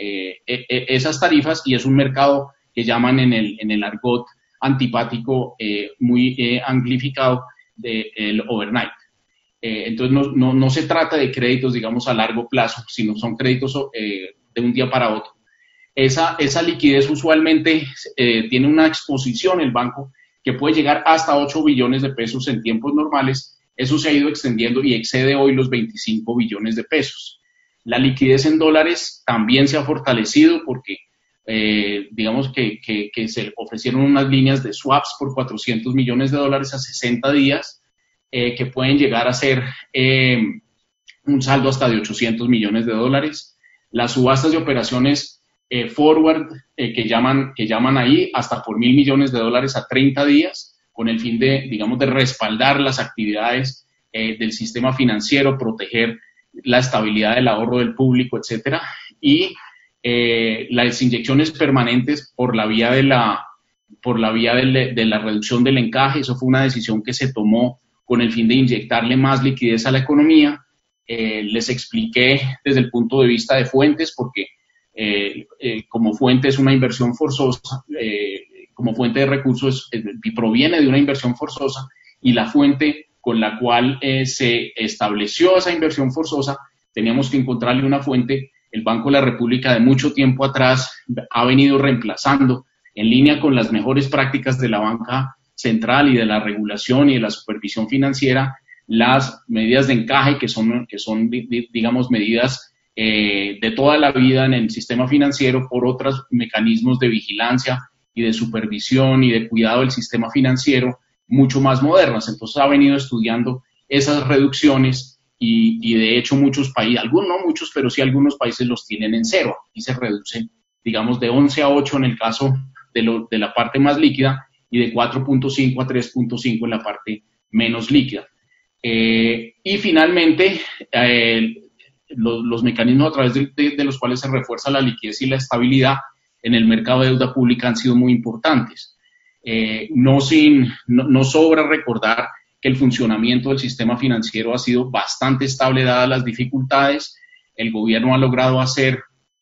tarifas, y es un mercado que llaman en el argot antipático muy amplificado del overnight. Entonces no se trata de créditos, digamos, a largo plazo, sino son créditos de un día para otro. Esa liquidez usualmente tiene una exposición el banco que puede llegar hasta 8 billones de pesos en tiempos normales. Eso se ha ido extendiendo y excede hoy los 25 billones de pesos. La liquidez en dólares también se ha fortalecido porque digamos que se ofrecieron unas líneas de swaps por 400 millones de dólares a 60 días que pueden llegar a ser un saldo hasta de 800 millones de dólares. Las subastas de operaciones forward que llaman ahí hasta por 1.000 millones de dólares a 30 días con el fin de, digamos, de respaldar las actividades del sistema financiero, proteger la estabilidad del ahorro del público, etcétera, y las inyecciones permanentes por la vía de la reducción del encaje. Eso fue una decisión que se tomó con el fin de inyectarle más liquidez a la economía. Les expliqué desde el punto de vista de fuentes, porque como fuente es una inversión forzosa, como fuente de recursos proviene de una inversión forzosa, y la fuente con la cual se estableció esa inversión forzosa, teníamos que encontrarle una fuente. El Banco de la República de mucho tiempo atrás ha venido reemplazando, en línea con las mejores prácticas de la banca central y de la regulación y de la supervisión financiera, las medidas de encaje que son digamos, medidas de toda la vida en el sistema financiero, por otros mecanismos de vigilancia y de supervisión y de cuidado del sistema financiero mucho más modernas. Entonces ha venido estudiando esas reducciones y de hecho muchos países, algunos no muchos, pero sí algunos países los tienen en cero y se reducen, digamos, de 11 a 8 en el caso de la parte más líquida y de 4.5 a 3.5 en la parte menos líquida. Y finalmente, los mecanismos a través de los cuales se refuerza la liquidez y la estabilidad en el mercado de deuda pública han sido muy importantes. No sobra recordar que el funcionamiento del sistema financiero ha sido bastante estable dadas las dificultades. El gobierno ha logrado hacer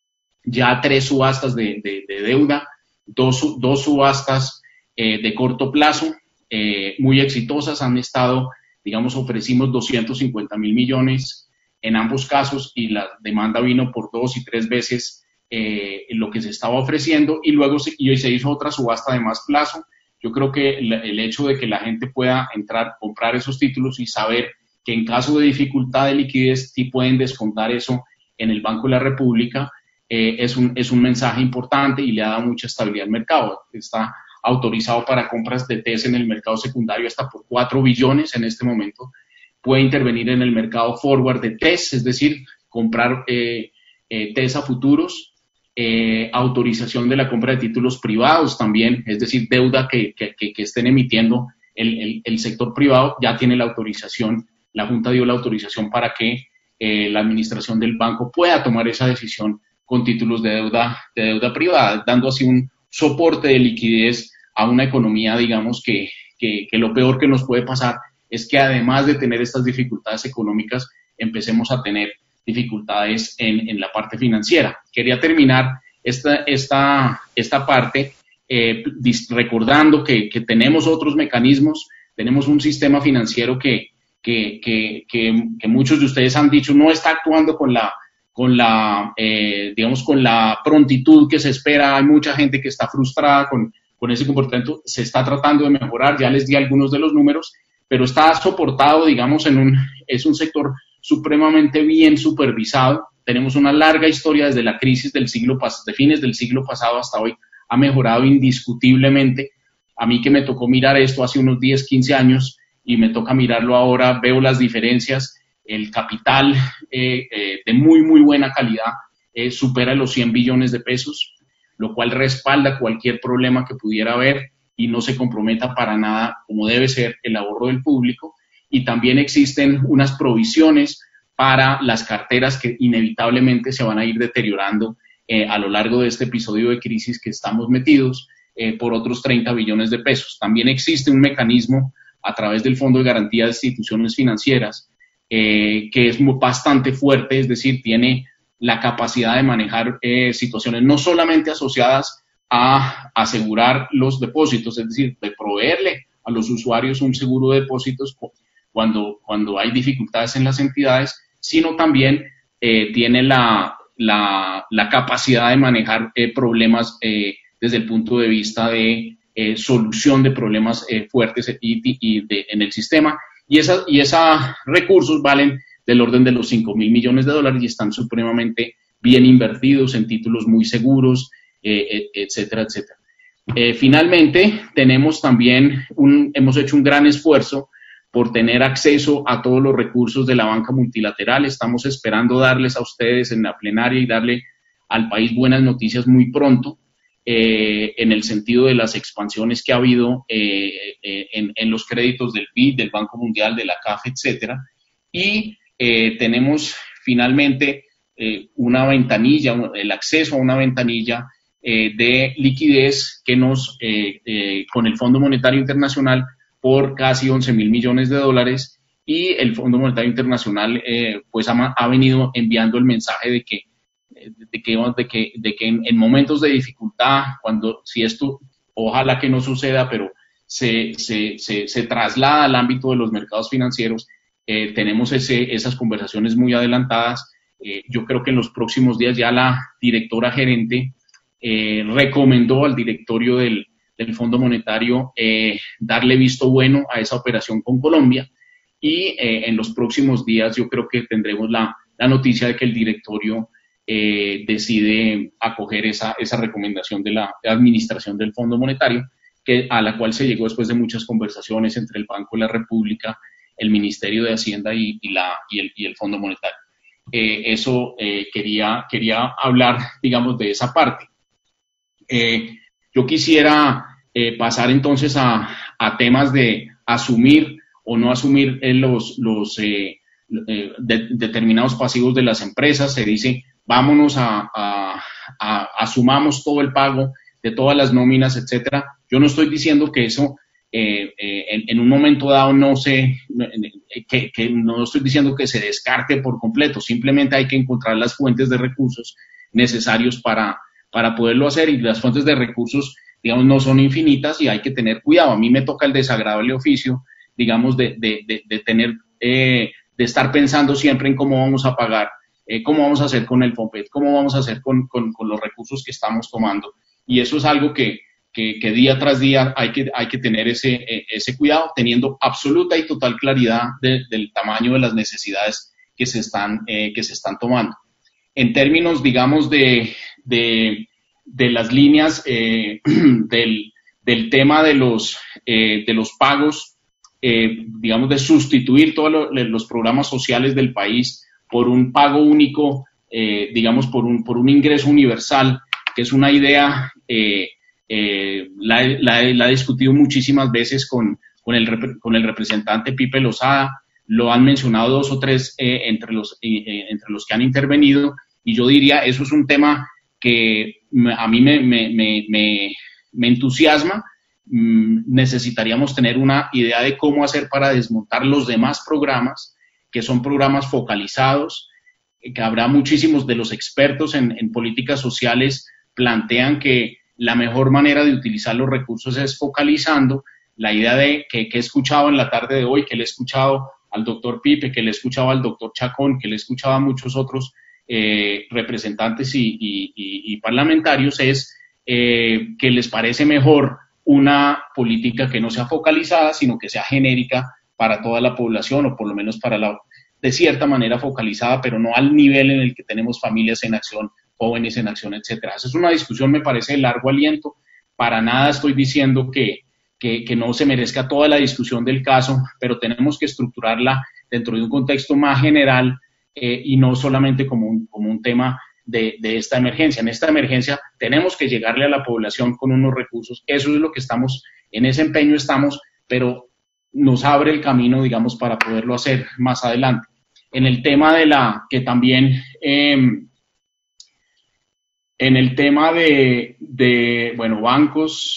ya 3 subastas de deuda, dos subastas de corto plazo muy exitosas. Han estado, digamos, ofrecimos 250.000 millones en ambos casos, y la demanda vino por 2 y 3 veces lo que se estaba ofreciendo, y luego se hizo otra subasta de más plazo. Yo creo que el hecho de que la gente pueda entrar, comprar esos títulos y saber que en caso de dificultad de liquidez sí pueden descontar eso en el Banco de la República, es un mensaje importante y le ha dado mucha estabilidad al mercado. Está autorizado para compras de TES en el mercado secundario hasta por 4 billones en este momento. Puede intervenir en el mercado forward de TES, es decir, comprar TES a futuros. Autorización de la compra de títulos privados también, es decir, deuda que estén emitiendo el sector privado, ya tiene la autorización. La Junta dio la autorización para que la administración del banco pueda tomar esa decisión con títulos de deuda privada, dando así un soporte de liquidez a una economía, digamos, que lo peor que nos puede pasar es que, además de tener estas dificultades económicas, empecemos a tener dificultades en la parte financiera. Quería terminar esta parte recordando que tenemos otros mecanismos, tenemos un sistema financiero que muchos de ustedes han dicho no está actuando con la prontitud que se espera. Hay mucha gente que está frustrada con ese comportamiento. Se está tratando de mejorar, ya les di algunos de los números, pero está soportado, digamos, es un sector supremamente bien supervisado. tenemos una larga historia desde la crisis de fines del siglo pasado hasta hoy, ha mejorado indiscutiblemente. A mí que me tocó mirar esto hace unos 10, 15 años y me toca mirarlo ahora, veo las diferencias. El capital de muy, muy buena calidad supera los 100 billones de pesos, lo cual respalda cualquier problema que pudiera haber y no se comprometa para nada, como debe ser, el ahorro del público. Y también existen unas provisiones para las carteras que inevitablemente se van a ir deteriorando a lo largo de este episodio de crisis que estamos metidos por otros 30 billones de pesos. También existe un mecanismo a través del Fondo de Garantía de Instituciones Financieras que es bastante fuerte, es decir, tiene la capacidad de manejar situaciones no solamente asociadas a asegurar los depósitos, es decir, de proveerle a los usuarios un seguro de depósitos cuando hay dificultades en las entidades, sino también tiene la capacidad de manejar problemas desde el punto de vista de solución de problemas fuertes en el sistema. Y esos recursos valen del orden de los 5.000 millones de dólares y están supremamente bien invertidos en títulos muy seguros, etcétera, etcétera. Finalmente, hemos hecho un gran esfuerzo por tener acceso a todos los recursos de la banca multilateral. Estamos esperando darles a ustedes en la plenaria y darle al país buenas noticias muy pronto en el sentido de las expansiones que ha habido en los créditos del BID, del Banco Mundial, de la CAF, etcétera. Y tenemos finalmente una ventanilla, el acceso a una ventanilla de liquidez que con el Fondo Monetario Internacional por casi 11.000 millones de dólares, y el Fondo Monetario Internacional pues ha venido enviando el mensaje de que en momentos de dificultad, si esto ojalá que no suceda, pero se traslada al ámbito de los mercados financieros, tenemos esas conversaciones muy adelantadas. Yo creo que en los próximos días ya la directora gerente recomendó al directorio del Fondo Monetario darle visto bueno a esa operación con Colombia, y en los próximos días yo creo que tendremos la noticia de que el directorio decide acoger esa recomendación de la administración del Fondo Monetario, a la cual se llegó después de muchas conversaciones entre el Banco de la República, el Ministerio de Hacienda y el Fondo Monetario. Eso quería hablar, digamos, de esa parte. Yo quisiera pasar entonces a temas de asumir o no asumir determinados pasivos de las empresas. Se dice, vámonos asumamos todo el pago de todas las nóminas, etcétera. Yo no estoy diciendo que eso en un momento dado no estoy diciendo que se descarte por completo, simplemente hay que encontrar las fuentes de recursos necesarios para poderlo hacer, y las fuentes de recursos, digamos, no son infinitas y hay que tener cuidado. A mí me toca el desagradable oficio, digamos, de estar pensando siempre en cómo vamos a pagar, cómo vamos a hacer con el FOMPET, cómo vamos a hacer con los recursos que estamos tomando. Y eso es algo que día tras día hay que tener ese cuidado, teniendo absoluta y total claridad del tamaño de las necesidades que se están tomando. En términos, digamos, de las líneas del tema de los pagos, digamos, de sustituir todos los programas sociales del país por un pago único, digamos, por un ingreso universal, que es una idea, la he discutido muchísimas veces con el representante Pipe Lozada. Lo han mencionado dos o tres entre los que han intervenido, y yo diría, eso es un tema que a mí me entusiasma. Necesitaríamos tener una idea de cómo hacer para desmontar los demás programas, que son programas focalizados, que habrá muchísimos de los expertos en políticas sociales plantean que la mejor manera de utilizar los recursos es focalizando. La idea que he escuchado en la tarde de hoy, que le he escuchado al doctor Pipe, que le he escuchado al doctor Chacón, que le he escuchado a muchos otros representantes y parlamentarios, es que les parece mejor una política que no sea focalizada, sino que sea genérica para toda la población, o por lo menos para de cierta manera focalizada, pero no al nivel en el que tenemos familias en acción, jóvenes en acción, etcétera. Esa es una discusión, me parece, de largo aliento. Para nada estoy diciendo que no se merezca toda la discusión del caso, pero tenemos que estructurarla dentro de un contexto más general y no solamente como un tema de esta emergencia. En esta emergencia tenemos que llegarle a la población con unos recursos. Eso es lo que estamos, en ese empeño estamos, pero nos abre el camino, digamos, para poderlo hacer más adelante. En el tema que también, en el tema de bancos,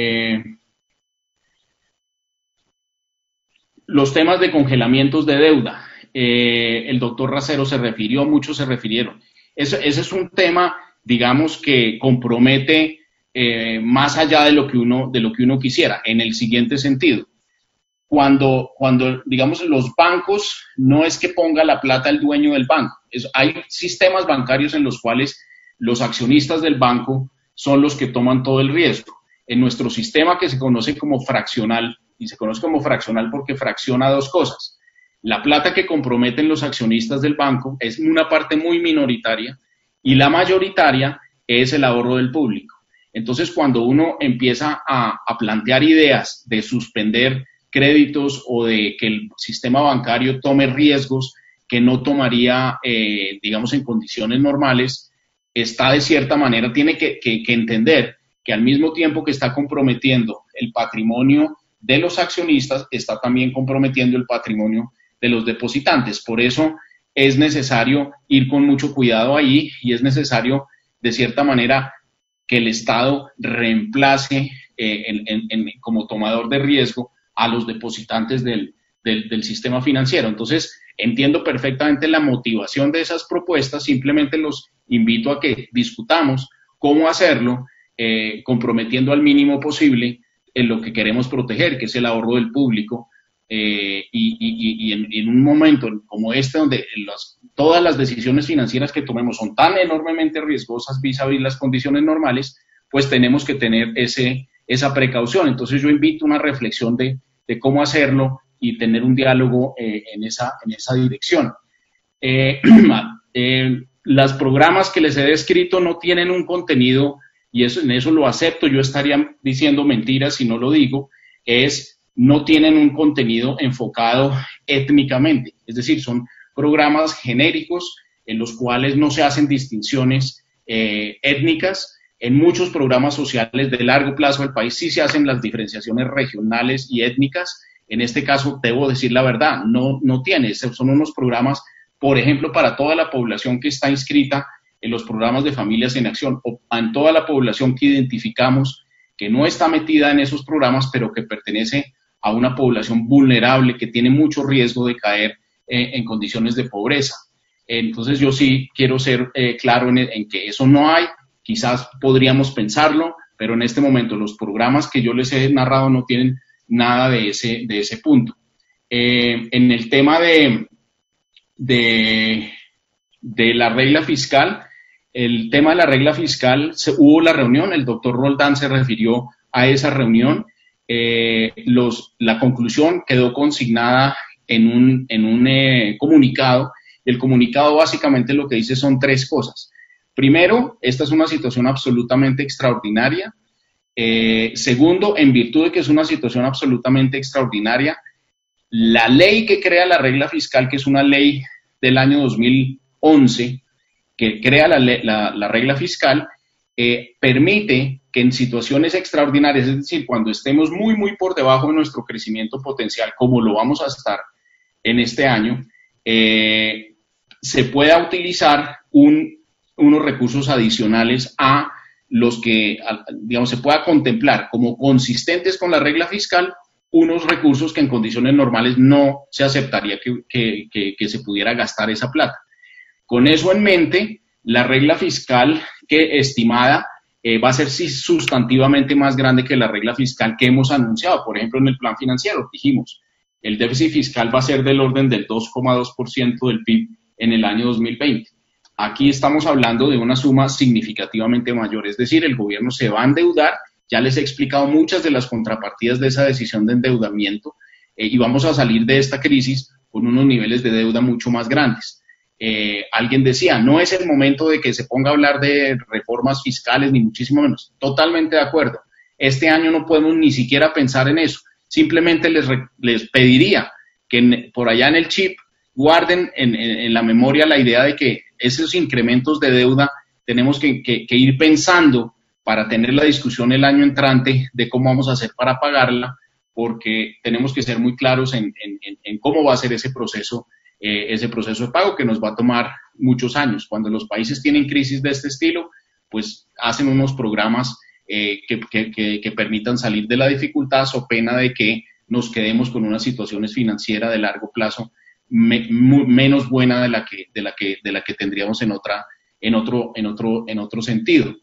los temas de congelamientos de deuda, el doctor Racero se refirió, muchos se refirieron. Ese es un tema, digamos, que compromete más allá de lo que uno quisiera, en el siguiente sentido. Cuando, digamos, los bancos, no es que ponga la plata el dueño del banco. Hay sistemas bancarios en los cuales los accionistas del banco son los que toman todo el riesgo. En nuestro sistema, que se conoce como fraccional, y se conoce como fraccional porque fracciona dos cosas. La plata que comprometen los accionistas del banco es una parte muy minoritaria y la mayoritaria es el ahorro del público. Entonces, cuando uno empieza a plantear ideas de suspender créditos o de que el sistema bancario tome riesgos que no tomaría, digamos, en condiciones normales, está de cierta manera, tiene que entender que al mismo tiempo que está comprometiendo el patrimonio de los accionistas, está también comprometiendo el patrimonio de los depositantes. Por eso es necesario ir con mucho cuidado ahí y es necesario, de cierta manera, que el Estado reemplace como tomador de riesgo a los depositantes del sistema financiero. Entonces, entiendo perfectamente la motivación de esas propuestas, simplemente los invito a que discutamos cómo hacerlo, comprometiendo al mínimo posible en lo que queremos proteger, que es el ahorro del público, y en un momento como este, donde todas las decisiones financieras que tomemos son tan enormemente riesgosas vis-a-vis las condiciones normales, pues tenemos que tener esa precaución. Entonces yo invito a una reflexión de cómo hacerlo y tener un diálogo en esa dirección. Los programas que les he descrito no tienen un contenido, y en eso lo acepto, yo estaría diciendo mentiras si no lo digo, no tienen un contenido enfocado étnicamente, es decir, son programas genéricos en los cuales no se hacen distinciones étnicas. En muchos programas sociales de largo plazo del país sí se hacen las diferenciaciones regionales y étnicas. En este caso, debo decir la verdad, no tiene, son unos programas, por ejemplo, para toda la población que está inscrita en los programas de Familias en Acción, o en toda la población que identificamos que no está metida en esos programas, pero que pertenece a una población vulnerable que tiene mucho riesgo de caer en condiciones de pobreza. Entonces yo sí quiero ser claro en que eso no hay, quizás podríamos pensarlo, pero en este momento los programas que yo les he narrado no tienen nada de ese punto. En el tema de la regla fiscal, el tema de la regla fiscal, hubo la reunión, el doctor Roldán se refirió a esa reunión, la conclusión quedó consignada en un comunicado. El comunicado básicamente lo que dice son tres cosas. Primero, esta es una situación absolutamente extraordinaria. Segundo, en virtud de que es una situación absolutamente extraordinaria, la ley que crea la regla fiscal, que es una ley del año 2011, que crea la regla fiscal, permite que en situaciones extraordinarias, es decir, cuando estemos muy, muy por debajo de nuestro crecimiento potencial, como lo vamos a estar en este año, se pueda utilizar unos recursos adicionales a los que, digamos, se pueda contemplar como consistentes con la regla fiscal, unos recursos que en condiciones normales no se aceptaría que se pudiera gastar esa plata. Con eso en mente, la regla fiscal estimada va a ser sustantivamente más grande que la regla fiscal que hemos anunciado. Por ejemplo, en el plan financiero dijimos, el déficit fiscal va a ser del orden del 2,2% del PIB en el año 2020. Aquí estamos hablando de una suma significativamente mayor, es decir, el gobierno se va a endeudar. Ya les he explicado muchas de las contrapartidas de esa decisión de endeudamiento y vamos a salir de esta crisis con unos niveles de deuda mucho más grandes. Alguien decía, no es el momento de que se ponga a hablar de reformas fiscales, ni muchísimo menos. Totalmente de acuerdo. Este año no podemos ni siquiera pensar en eso. Simplemente les pediría que por allá en el chip guarden en la memoria la idea de que esos incrementos de deuda tenemos que ir pensando para tener la discusión el año entrante de cómo vamos a hacer para pagarla, porque tenemos que ser muy claros en cómo va a ser ese proceso de pago que nos va a tomar muchos años. Cuando los países tienen crisis de este estilo, pues hacen unos programas que permitan salir de la dificultad, so pena de que nos quedemos con unas situaciones financieras de largo plazo menos buena de la que tendríamos en otro sentido.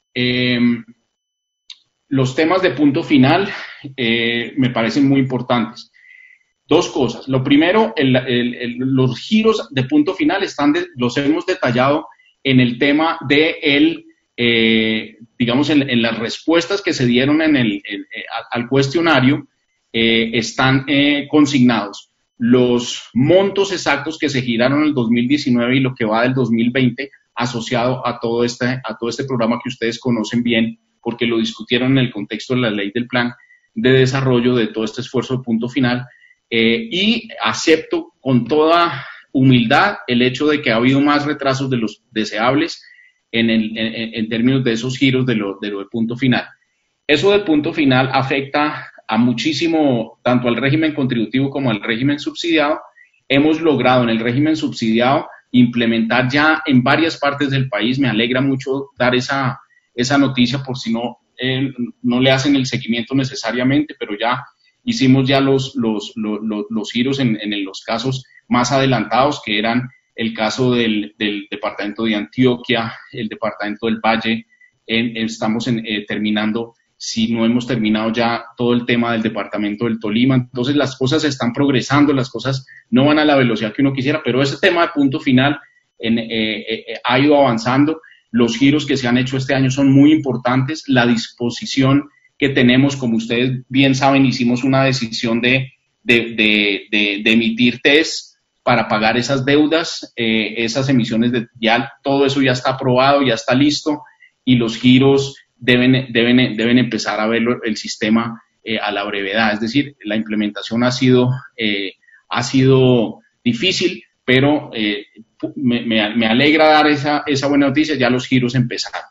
Los temas de punto final me parecen muy importantes. Dos cosas. Lo primero, los giros de punto final los hemos detallado en el tema de digamos, en las respuestas que se dieron al cuestionario, están consignados los montos exactos que se giraron en el 2019 y lo que va del 2020 asociado a todo este programa que ustedes conocen bien, porque lo discutieron en el contexto de la ley del plan de desarrollo de todo este esfuerzo de punto final, y acepto con toda humildad el hecho de que ha habido más retrasos de los deseables en términos de esos giros de lo de punto final. Eso de punto final afecta a muchísimo, tanto al régimen contributivo como al régimen subsidiado. Hemos logrado en el régimen subsidiado implementar ya en varias partes del país, me alegra mucho dar esa noticia por si no le hacen el seguimiento necesariamente, pero ya hicimos ya los giros en los casos más adelantados, que eran el caso del departamento de Antioquia, el departamento del Valle, estamos terminando, si no hemos terminado ya todo el tema del departamento del Tolima. Entonces las cosas están progresando, las cosas no van a la velocidad que uno quisiera, pero ese tema de punto final ha ido avanzando. Los giros que se han hecho este año son muy importantes. La disposición que tenemos, como ustedes bien saben, hicimos una decisión de emitir TES para pagar esas deudas, esas emisiones, ya todo eso ya está aprobado, ya está listo, y los giros deben empezar a ver el sistema a la brevedad. Es decir, la implementación ha sido difícil, pero me alegra dar esa buena noticia, ya los giros empezaron.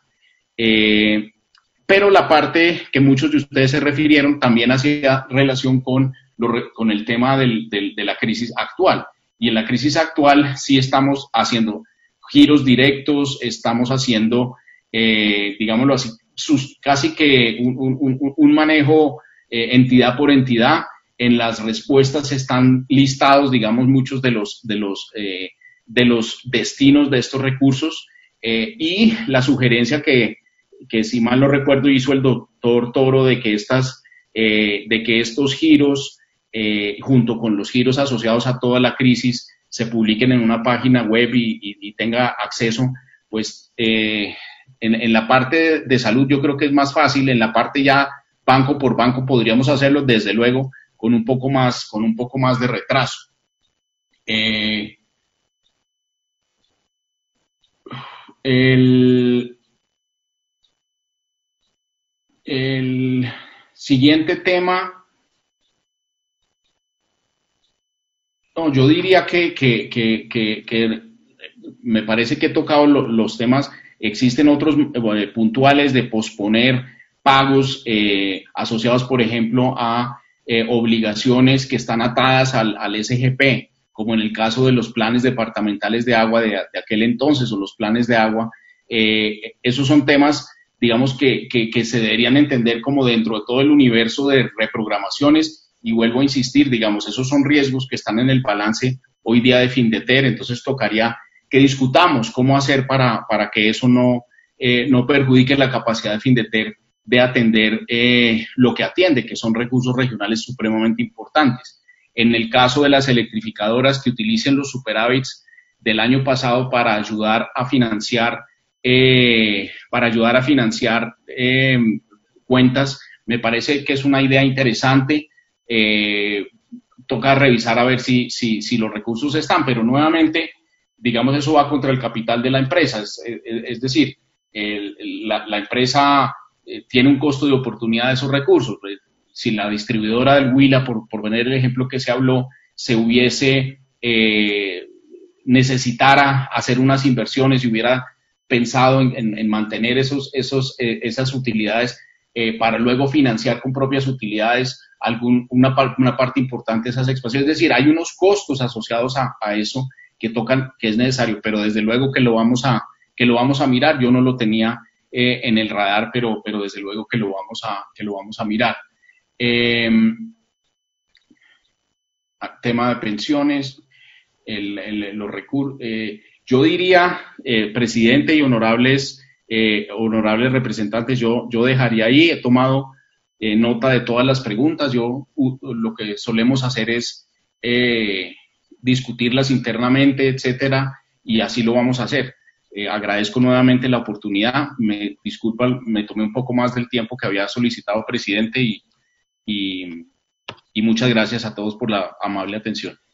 Pero la parte que muchos de ustedes se refirieron también hacía relación con el tema de la crisis actual. Y en la crisis actual sí estamos haciendo giros directos, estamos haciendo, digámoslo así, casi que un manejo entidad por entidad. En las respuestas están listados, digamos, muchos de los destinos de estos recursos, y la sugerencia que si mal no recuerdo hizo el doctor Toro de que estos giros, junto con los giros asociados a toda la crisis, se publiquen en una página web y tenga acceso, pues en la parte de salud yo creo que es más fácil. En la parte ya banco por banco podríamos hacerlo, desde luego, con un poco más de retraso. El siguiente tema, no, yo diría que me parece que he tocado los temas. Existen otros puntuales de posponer pagos asociados, por ejemplo, a obligaciones que están atadas al SGP, como en el caso de los planes departamentales de agua de aquel entonces, o los planes de agua. Esos son temas, digamos, que se deberían entender como dentro de todo el universo de reprogramaciones, y vuelvo a insistir, digamos, esos son riesgos que están en el balance hoy día de Findeter. Entonces tocaría que discutamos cómo hacer para que eso no perjudique la capacidad de Findeter de atender lo que atiende, que son recursos regionales supremamente importantes. En el caso de las electrificadoras, que utilicen los superávits del año pasado para ayudar a financiar cuentas, me parece que es una idea interesante. toca revisar a ver si los recursos están, pero nuevamente, digamos, eso va contra el capital de la empresa, es decir, la empresa tiene un costo de oportunidad de esos recursos. Si la distribuidora del Huila, por poner el ejemplo que se habló, se hubiese necesitara hacer unas inversiones y hubiera pensado en mantener esas utilidades para luego financiar con propias utilidades una parte importante de esas expansiones. Es decir, hay unos costos asociados a eso que es necesario, pero desde luego que lo vamos a mirar. Yo no lo tenía en el radar, pero desde luego que lo vamos a mirar. Tema de pensiones, los recursos. Yo diría, presidente y honorables representantes, yo dejaría ahí. He tomado nota de todas las preguntas. Lo que solemos hacer es discutirlas internamente, etcétera, y así lo vamos a hacer. Agradezco nuevamente la oportunidad. Me disculpa, me tomé un poco más del tiempo que había solicitado, presidente, y muchas gracias a todos por la amable atención.